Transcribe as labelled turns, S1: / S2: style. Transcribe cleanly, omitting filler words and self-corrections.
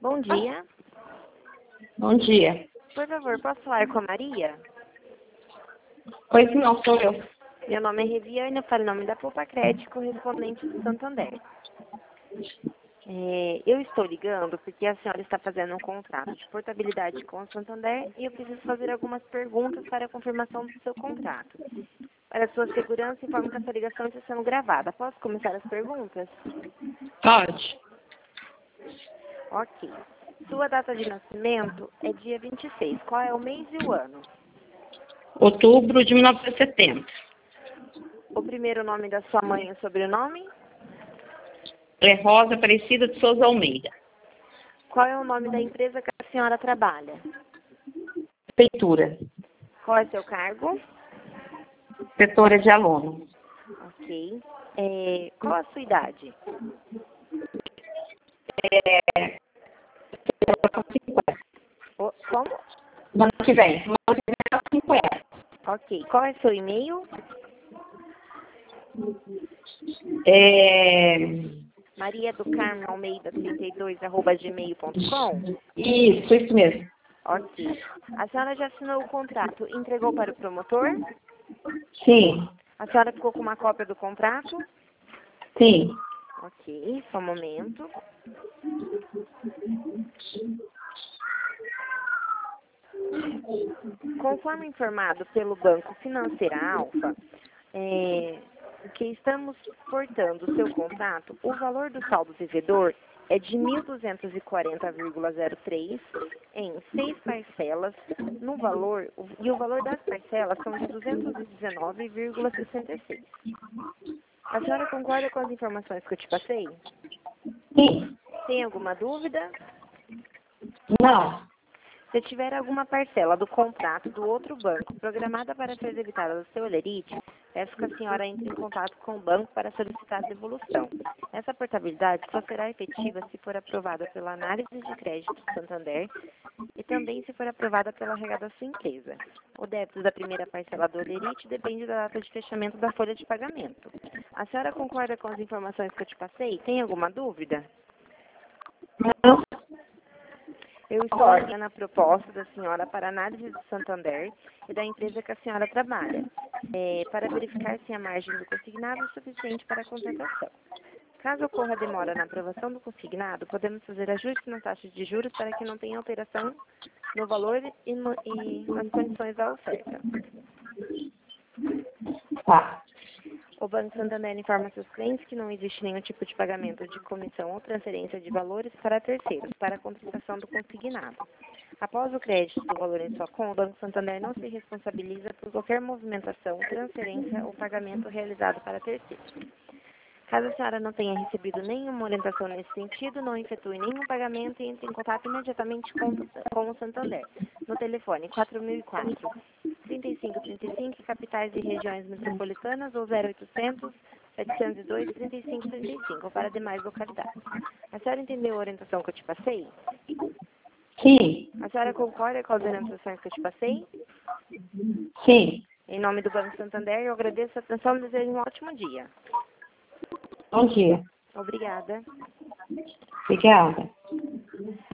S1: Bom dia.
S2: Bom dia.
S1: Por favor, posso falar com a Maria?
S2: Pois não, sou eu.
S1: Meu nome é Reviane, eu falo em nome da Poupa Crédito, correspondente do Santander. Eu estou ligando porque a senhora está fazendo um contrato de portabilidade com o Santander e eu preciso fazer algumas perguntas para a confirmação do seu contrato. Para sua segurança, informo que essa ligação está sendo gravada. Posso começar as perguntas?
S2: Pode.
S1: Ok. Sua data de nascimento é dia 26. Qual é o mês e o ano?
S2: Outubro de 1970.
S1: O primeiro nome da sua mãe e o sobrenome?
S2: É Rosa Aparecida de Souza Almeida.
S1: Qual é o nome da empresa que a senhora trabalha?
S2: Prefeitura.
S1: Qual é seu cargo?
S2: Setora de aluno.
S1: Ok. Qual a sua idade? Como?
S2: No ano que vem. No ano que vem é 50.
S1: Ok. Qual é seu e-mail? Maria do Carmo Almeida 32@gmail.com.
S2: Isso mesmo.
S1: Ok. A senhora já assinou o contrato e entregou para o promotor?
S2: Sim.
S1: A senhora ficou com uma cópia do contrato?
S2: Sim.
S1: Ok, só um momento. Conforme informado pelo Banco Financeira Alfa, que estamos portando o seu contrato, o valor do saldo devedor é de 1.240,03 em 6 parcelas, no valor, e o valor das parcelas são de 219,66. A senhora concorda com as informações que eu te passei?
S2: Sim.
S1: Tem alguma dúvida?
S2: Não.
S1: Se tiver alguma parcela do contrato do outro banco programada para ser debitada do seu Olerite, peço que a senhora entre em contato com o banco para solicitar a devolução. Essa portabilidade só será efetiva se for aprovada pela análise de crédito do Santander e também se for aprovada pela RH da sua empresa. O débito da primeira parcela do Olerite depende da data de fechamento da folha de pagamento. A senhora concorda com as informações que eu te passei? Tem alguma dúvida?
S2: Não.
S1: Eu estou enviando a proposta da senhora para análise do Santander e da empresa que a senhora trabalha, para verificar se a margem do consignado é suficiente para a contratação. Caso ocorra demora na aprovação do consignado, podemos fazer ajustes na taxa de juros para que não tenha alteração no valor e nas condições da oferta.
S2: Tá.
S1: O Banco Santander informa seus clientes que não existe nenhum tipo de pagamento de comissão ou transferência de valores para terceiros, para a contratação do consignado. Após o crédito do valor em sua conta, o Banco Santander não se responsabiliza por qualquer movimentação, transferência ou pagamento realizado para terceiros. Caso a senhora não tenha recebido nenhuma orientação nesse sentido, não efetue nenhum pagamento e entre em contato imediatamente com o Santander, no telefone 4004 3535, capitais e regiões metropolitanas, ou 0800 702 3535, para demais localidades. A senhora entendeu a orientação que eu te passei?
S2: Sim.
S1: A senhora concorda com as orientações que eu te passei?
S2: Sim.
S1: Em nome do Banco Santander, eu agradeço a atenção e desejo um ótimo dia.
S2: Bom dia.
S1: Obrigada.
S2: Obrigada.